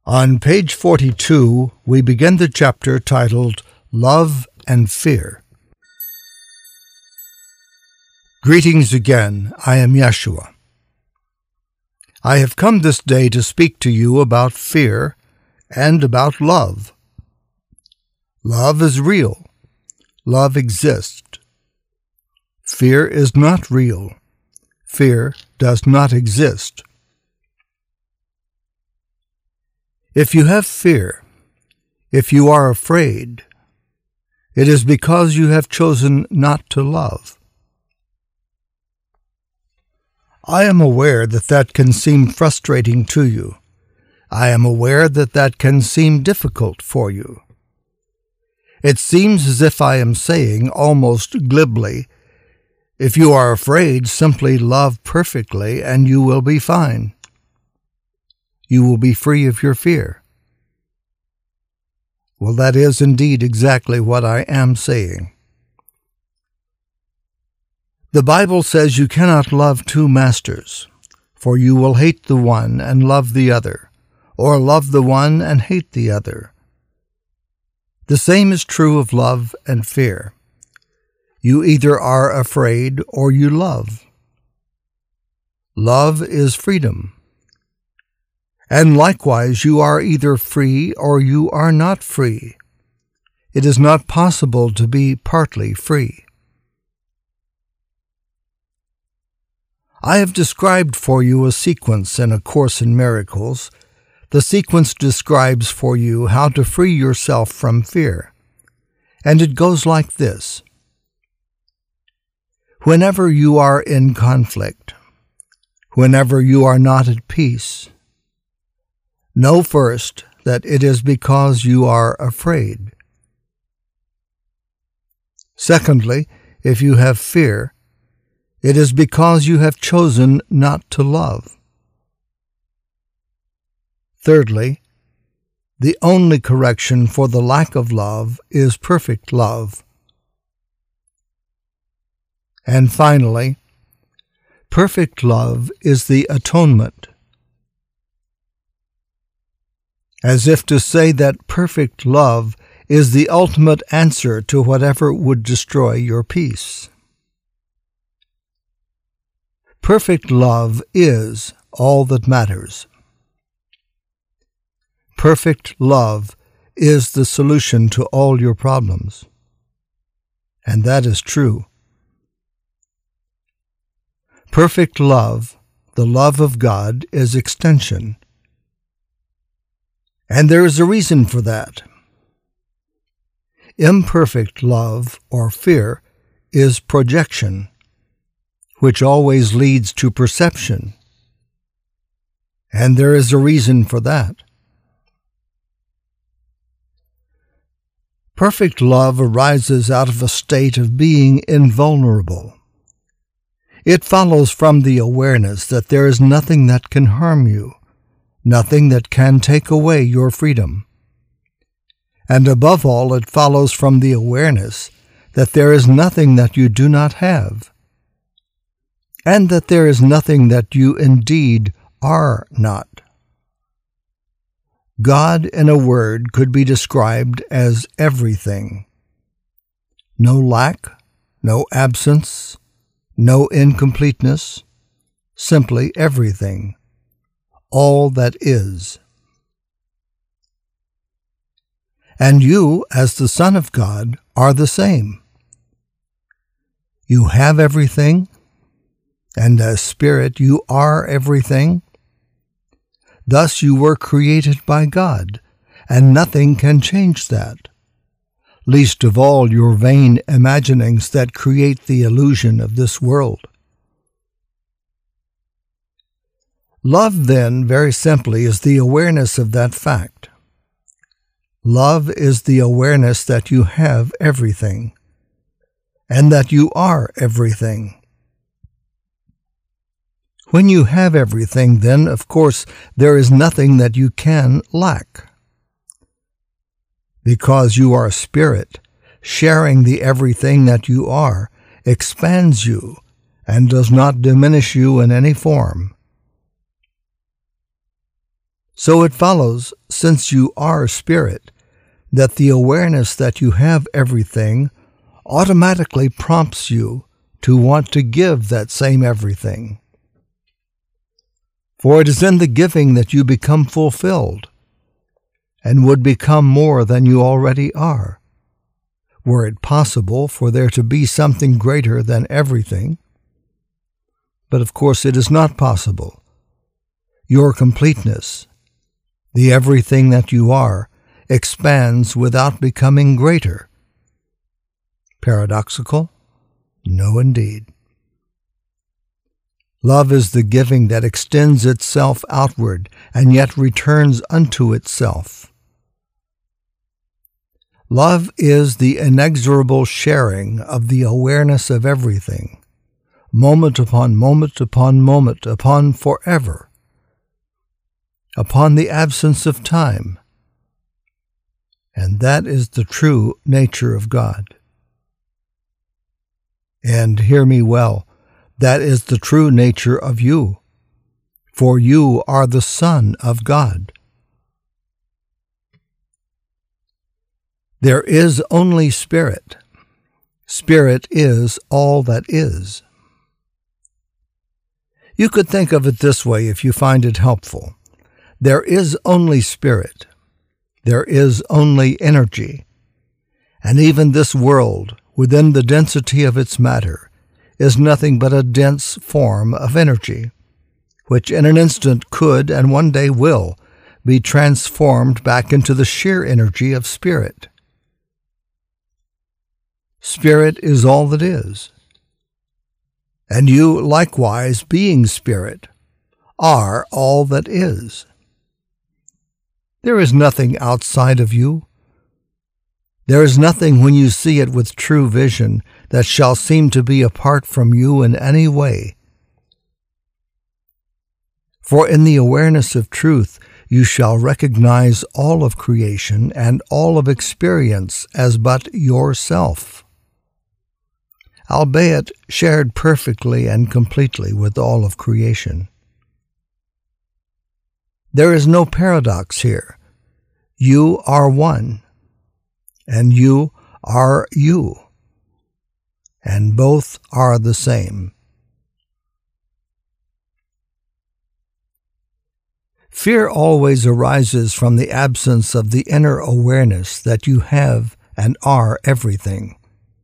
On page 42, we begin the chapter titled Love and Fear. Greetings again. I am Yeshua. I have come this day to speak to you about fear and about love. Love is real. Love exists. Fear is not real. Fear does not exist. If you have fear, if you are afraid, it is because you have chosen not to love. I am aware that can seem frustrating to you. I am aware that can seem difficult for you. It seems as if I am saying, almost glibly, if you are afraid, simply love perfectly and you will be fine. You will be free of your fear. Well, that is indeed exactly what I am saying. The Bible says you cannot love two masters, for you will hate the one and love the other, or love the one and hate the other. The same is true of love and fear. You either are afraid or you love. Love is freedom. And likewise, you are either free or you are not free. It is not possible to be partly free. I have described for you a sequence in A Course in Miracles. The sequence describes for you how to free yourself from fear. And it goes like this. Whenever you are in conflict, whenever you are not at peace, know first that it is because you are afraid. Secondly, if you have fear, it is because you have chosen not to love. Thirdly, the only correction for the lack of love is perfect love. And finally, perfect love is the atonement. As if to say that perfect love is the ultimate answer to whatever would destroy your peace. Perfect love is all that matters. Perfect love is the solution to all your problems. And that is true. Perfect love, the love of God, is extension. And there is a reason for that. Imperfect love, or fear, is projection, which always leads to perception. And there is a reason for that. Perfect love arises out of a state of being invulnerable. It follows from the awareness that there is nothing that can harm you, nothing that can take away your freedom. And above all, it follows from the awareness that there is nothing that you do not have, and that there is nothing that you indeed are not. God, in a word, could be described as everything. No lack, no absence, no incompleteness, simply everything. All that is. And you, as the Son of God, are the same. You have everything, and as Spirit you are everything. Thus you were created by God, and nothing can change that, least of all your vain imaginings that create the illusion of this world. Love, then, very simply, is the awareness of that fact. Love is the awareness that you have everything, and that you are everything. When you have everything, then, of course, there is nothing that you can lack. Because you are Spirit, sharing the everything that you are expands you and does not diminish you in any form. So it follows, since you are spirit, that the awareness that you have everything automatically prompts you to want to give that same everything. For it is in the giving that you become fulfilled, and would become more than you already are, were it possible for there to be something greater than everything. But of course it is not possible. Your completeness, the everything that you are, expands without becoming greater. Paradoxical? No, indeed. Love is the giving that extends itself outward and yet returns unto itself. Love is the inexorable sharing of the awareness of everything, moment upon moment upon moment, upon forever, upon the absence of time. And that is the true nature of God. And hear me well, that is the true nature of you, for you are the Son of God. There is only Spirit. Spirit is all that is. You could think of it this way if you find it helpful. There is only Spirit. There is only energy. And even this world, within the density of its matter, is nothing but a dense form of energy, which in an instant could and one day will be transformed back into the sheer energy of Spirit. Spirit is all that is. And you, likewise, being Spirit, are all that is. There is nothing outside of you. There is nothing, when you see it with true vision, that shall seem to be apart from you in any way. For in the awareness of truth, you shall recognize all of creation and all of experience as but yourself, albeit shared perfectly and completely with all of creation. There is no paradox here. You are one, and you are you, and both are the same. Fear always arises from the absence of the inner awareness that you have and are everything.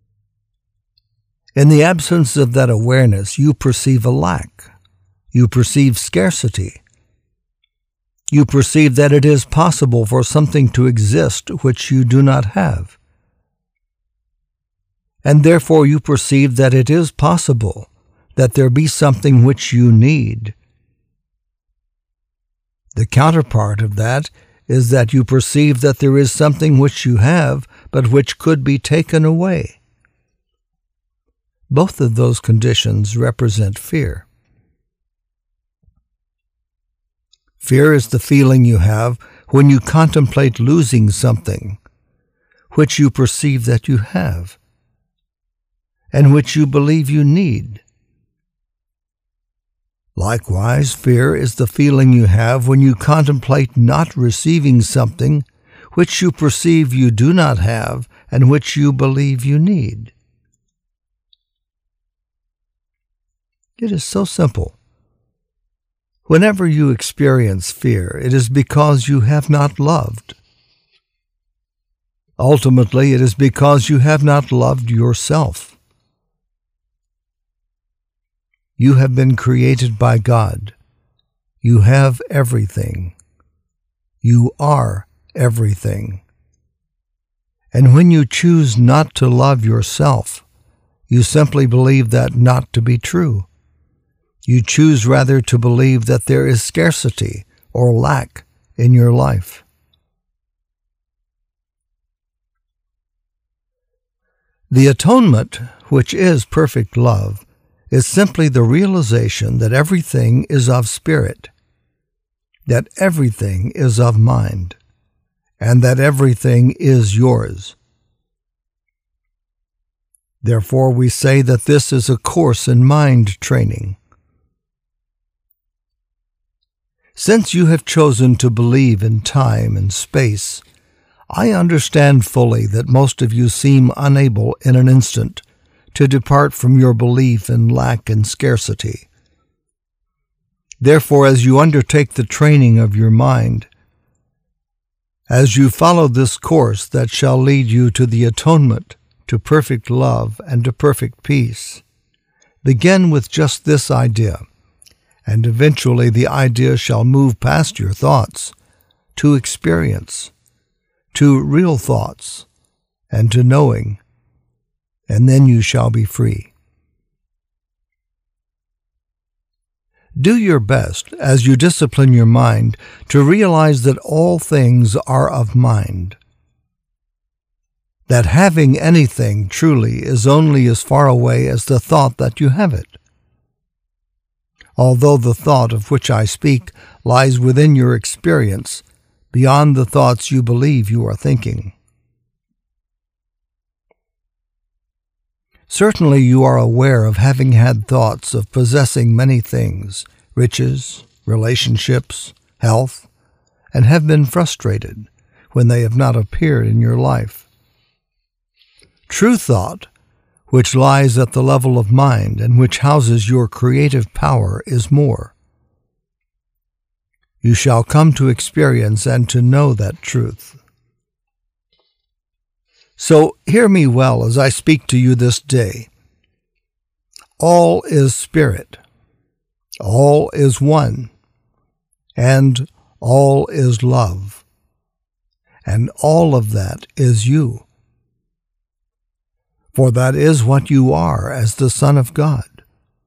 In the absence of that awareness, you perceive a lack. You perceive scarcity. You perceive that it is possible for something to exist which you do not have. And therefore you perceive that it is possible that there be something which you need. The counterpart of that is that you perceive that there is something which you have, but which could be taken away. Both of those conditions represent fear. Fear is the feeling you have when you contemplate losing something, which you perceive that you have, and which you believe you need. Likewise, fear is the feeling you have when you contemplate not receiving something which you perceive you do not have and which you believe you need. It is so simple. Whenever you experience fear, it is because you have not loved. Ultimately, it is because you have not loved yourself. You have been created by God. You have everything. You are everything. And when you choose not to love yourself, you simply believe that not to be true. You choose rather to believe that there is scarcity or lack in your life. The atonement, which is perfect love, is simply the realization that everything is of spirit, that everything is of mind, and that everything is yours. Therefore, we say that this is a course in mind training. Since you have chosen to believe in time and space, I understand fully that most of you seem unable in an instant to depart from your belief in lack and scarcity. Therefore, as you undertake the training of your mind, as you follow this course that shall lead you to the atonement, to perfect love, and to perfect peace, begin with just this idea, and eventually the idea shall move past your thoughts to experience, to real thoughts, and to knowing, and then you shall be free. Do your best as you discipline your mind to realize that all things are of mind, that having anything truly is only as far away as the thought that you have it. Although the thought of which I speak lies within your experience, beyond the thoughts you believe you are thinking. Certainly you are aware of having had thoughts of possessing many things, riches, relationships, health, and have been frustrated when they have not appeared in your life. True thought, which lies at the level of mind and which houses your creative power, is more. You shall come to experience and to know that truth. So hear me well as I speak to you this day. All is spirit, all is one, and all is love, and all of that is you. For that is what you are as the Son of God.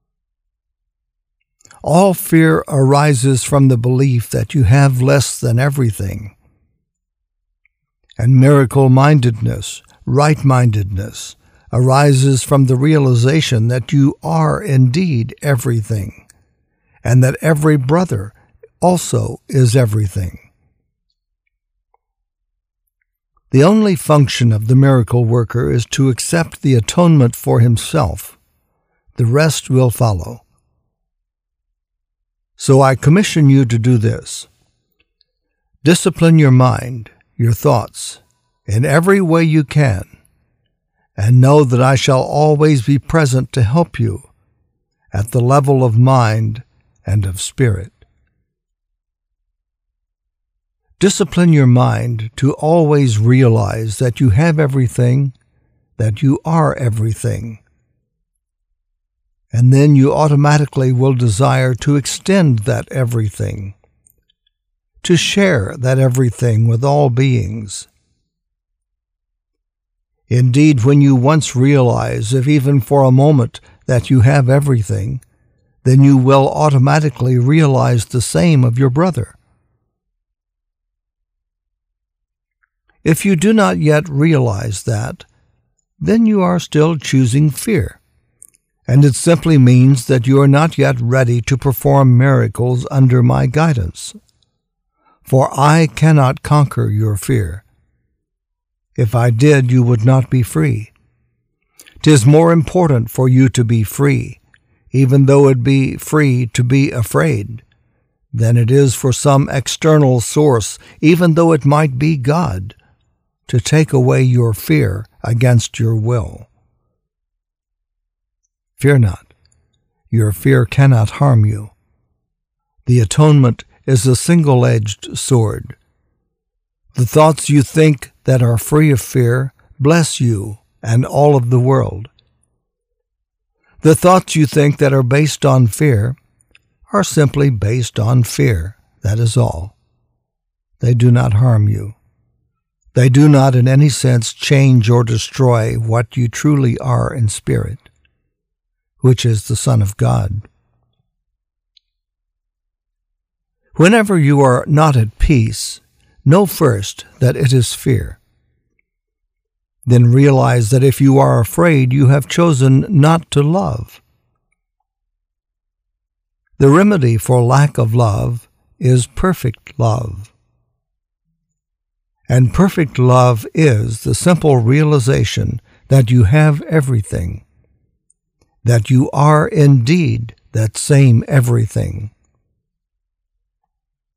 All fear arises from the belief that you have less than everything. And miracle-mindedness, right-mindedness, arises from the realization that you are indeed everything, and that every brother also is everything. The only function of the miracle worker is to accept the atonement for himself. The rest will follow. So I commission you to do this. Discipline your mind, your thoughts, in every way you can, and know that I shall always be present to help you at the level of mind and of spirit. Discipline your mind to always realize that you have everything, that you are everything, and then you automatically will desire to extend that everything, to share that everything with all beings. Indeed, when you once realize, if even for a moment, that you have everything, then you will automatically realize the same of your brother. If you do not yet realize that, then you are still choosing fear, and it simply means that you are not yet ready to perform miracles under my guidance. For I cannot conquer your fear. If I did, you would not be free. 'Tis more important for you to be free, even though it be free to be afraid, than it is for some external source, even though it might be God, to take away your fear against your will. Fear not. Your fear cannot harm you. The atonement is a single-edged sword. The thoughts you think that are free of fear bless you and all of the world. The thoughts you think that are based on fear are simply based on fear, that is all. They do not harm you. They do not in any sense change or destroy what you truly are in spirit, which is the Son of God. Whenever you are not at peace, know first that it is fear. Then realize that if you are afraid, you have chosen not to love. The remedy for lack of love is perfect love. And perfect love is the simple realization that you have everything, that you are indeed that same everything.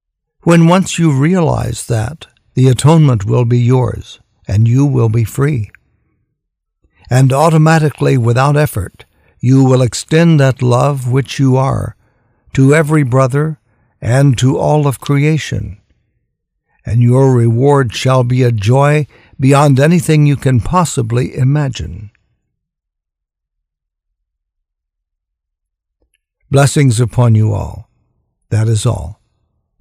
When once you realize that, the atonement will be yours, and you will be free. And automatically, without effort, you will extend that love which you are to every brother and to all of creation. And your reward shall be a joy beyond anything you can possibly imagine. Blessings upon you all. That is all.